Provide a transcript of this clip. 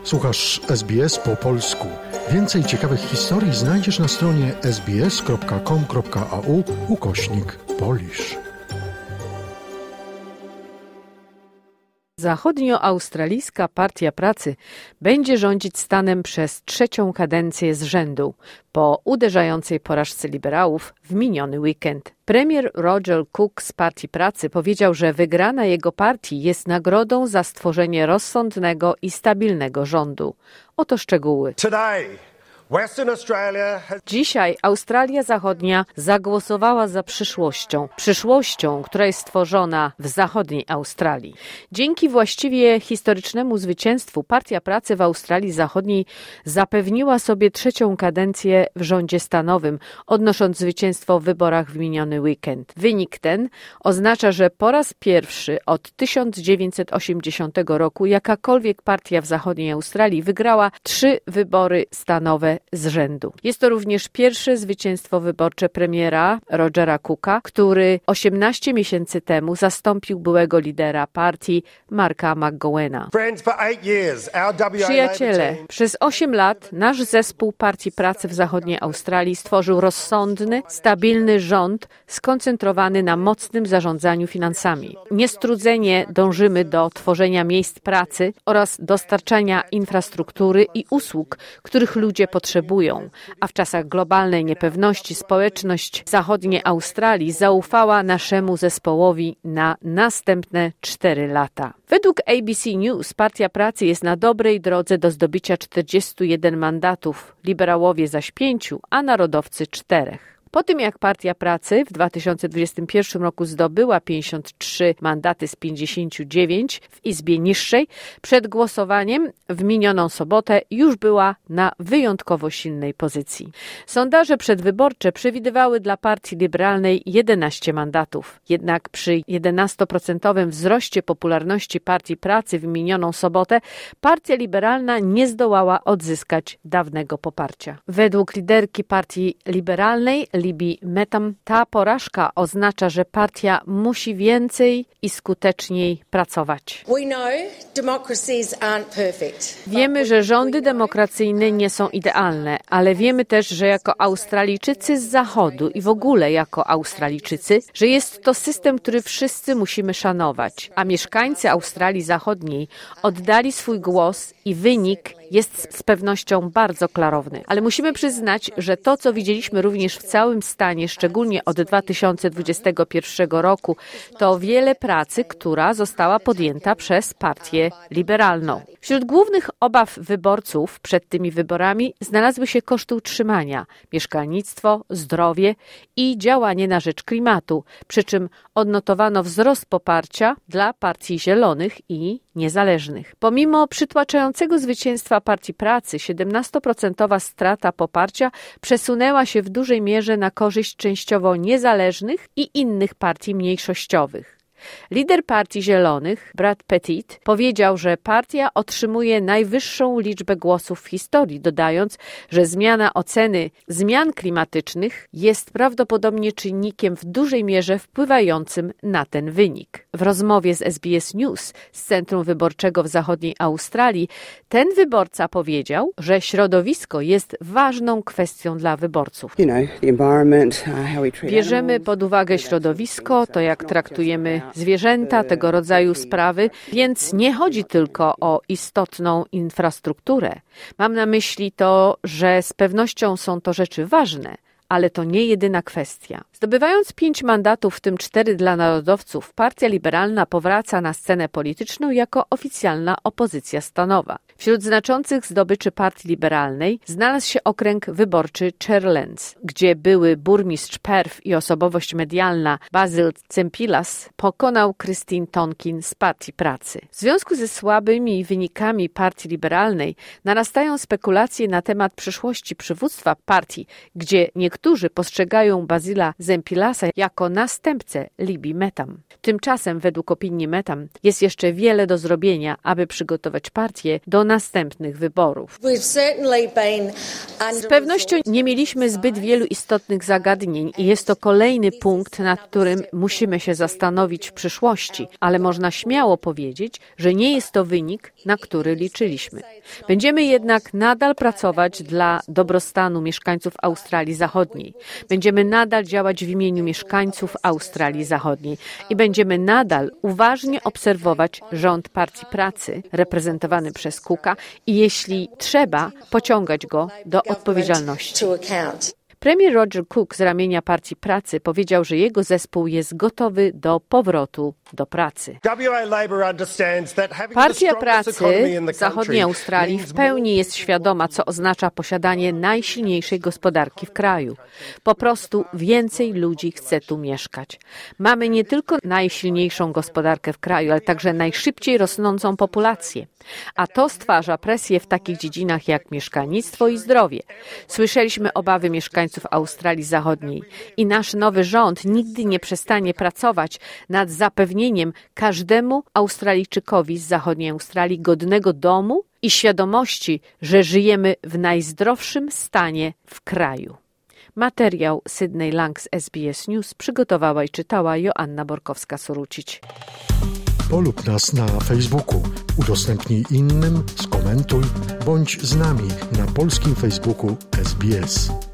Słuchasz SBS po polsku. Więcej ciekawych historii znajdziesz na stronie sbs.com.au/Polish. Zachodnioaustralijska Partia Pracy będzie rządzić stanem przez trzecią kadencję z rzędu po uderzającej porażce liberałów w miniony weekend. Premier Roger Cook z Partii Pracy powiedział, że wygrana jego partii jest nagrodą za stworzenie rozsądnego i stabilnego rządu. Oto szczegóły. Dzisiaj Australia Zachodnia zagłosowała za przyszłością, która jest stworzona w zachodniej Australii. Dzięki właściwie historycznemu zwycięstwu Partia Pracy w Australii Zachodniej zapewniła sobie trzecią kadencję w rządzie stanowym, odnosząc zwycięstwo w wyborach w miniony weekend. Wynik ten oznacza, że po raz pierwszy od 1980 roku jakakolwiek partia w zachodniej Australii wygrała 3 wybory stanowe z rzędu. Jest to również pierwsze zwycięstwo wyborcze premiera Rogera Cooka, który 18 miesięcy temu zastąpił byłego lidera partii Marka McGowena. Przyjaciele, przez 8 lat nasz zespół Partii Pracy w zachodniej Australii stworzył rozsądny, stabilny rząd skoncentrowany na mocnym zarządzaniu finansami. Niestrudzenie dążymy do tworzenia miejsc pracy oraz dostarczania infrastruktury i usług, których ludzie potrzebują, a w czasach globalnej niepewności społeczność zachodniej Australii zaufała naszemu zespołowi na następne 4 lata. Według ABC News Partia Pracy jest na dobrej drodze do zdobycia 41 mandatów, liberałowie zaś 5, a narodowcy 4. Po tym jak Partia Pracy w 2021 roku zdobyła 53 mandaty z 59 w Izbie Niższej, przed głosowaniem w minioną sobotę już była na wyjątkowo silnej pozycji. Sondaże przedwyborcze przewidywały dla Partii Liberalnej 11 mandatów. Jednak przy 11% wzroście popularności Partii Pracy w minioną sobotę Partia Liberalna nie zdołała odzyskać dawnego poparcia. Według liderki Partii Liberalnej Libby Metham, ta porażka oznacza, że partia musi więcej i skuteczniej pracować. Wiemy, że rządy demokracyjne nie są idealne, ale wiemy też, że jako Australijczycy z Zachodu i w ogóle jako Australijczycy, że jest to system, który wszyscy musimy szanować, a mieszkańcy Australii Zachodniej oddali swój głos i wynik jest z pewnością bardzo klarowny. Ale musimy przyznać, że to, co widzieliśmy również w całym stanie, szczególnie od 2021 roku, to wiele pracy, która została podjęta przez partię liberalną. Wśród głównych obaw wyborców przed tymi wyborami znalazły się koszty utrzymania, mieszkalnictwo, zdrowie i działanie na rzecz klimatu, przy czym odnotowano wzrost poparcia dla partii zielonych i niezależnych. Pomimo przytłaczającego zwycięstwa Partii Pracy, 17% strata poparcia przesunęła się w dużej mierze na korzyść częściowo niezależnych i innych partii mniejszościowych. Lider Partii Zielonych, Brad Pettit, powiedział, że partia otrzymuje najwyższą liczbę głosów w historii, dodając, że zmiana oceny zmian klimatycznych jest prawdopodobnie czynnikiem w dużej mierze wpływającym na ten wynik. W rozmowie z SBS News z Centrum Wyborczego w zachodniej Australii ten wyborca powiedział, że środowisko jest ważną kwestią dla wyborców. Bierzemy pod uwagę środowisko, to jak traktujemy zwierzęta, tego rodzaju sprawy, więc nie chodzi tylko o istotną infrastrukturę. Mam na myśli to, że z pewnością są to rzeczy ważne, ale to nie jedyna kwestia. Zdobywając 5 mandatów, w tym 4 dla narodowców, Partia Liberalna powraca na scenę polityczną jako oficjalna opozycja stanowa. Wśród znaczących zdobyczy Partii Liberalnej znalazł się okręg wyborczy Chairlands, gdzie były burmistrz Perth i osobowość medialna Basil Tsempilas pokonał Christine Tonkin z Partii Pracy. W związku ze słabymi wynikami Partii Liberalnej narastają spekulacje na temat przyszłości przywództwa partii, gdzie niektórzy postrzegają Basila Zempilasa jako następcę Libii Mehtam. Tymczasem, według opinii Mehtam, jest jeszcze wiele do zrobienia, aby przygotować partię do następnych wyborów. Z pewnością nie mieliśmy zbyt wielu istotnych zagadnień i jest to kolejny punkt, nad którym musimy się zastanowić w przyszłości, ale można śmiało powiedzieć, że nie jest to wynik, na który liczyliśmy. Będziemy jednak nadal pracować dla dobrostanu mieszkańców Australii Zachodniej. Będziemy nadal działać w imieniu mieszkańców Australii Zachodniej i będziemy nadal uważnie obserwować rząd Partii Pracy reprezentowany przez Cooka i jeśli trzeba, pociągać go do odpowiedzialności. Premier Roger Cook z ramienia Partii Pracy powiedział, że jego zespół jest gotowy do powrotu do pracy. Partia Pracy Zachodniej Australii w pełni jest świadoma, co oznacza posiadanie najsilniejszej gospodarki w kraju. Po prostu więcej ludzi chce tu mieszkać. Mamy nie tylko najsilniejszą gospodarkę w kraju, ale także najszybciej rosnącą populację. A to stwarza presję w takich dziedzinach jak mieszkalnictwo i zdrowie. Słyszeliśmy obawy mieszkańców Australii Zachodniej i nasz nowy rząd nigdy nie przestanie pracować nad zapewnieniem każdemu Australijczykowi z zachodniej Australii godnego domu i świadomości, że żyjemy w najzdrowszym stanie w kraju. Materiał Sydney Lang z SBS News przygotowała i czytała Joanna Borkowska-Sorucić. Polub nas na Facebooku, udostępnij innym, skomentuj, bądź z nami na polskim Facebooku SBS.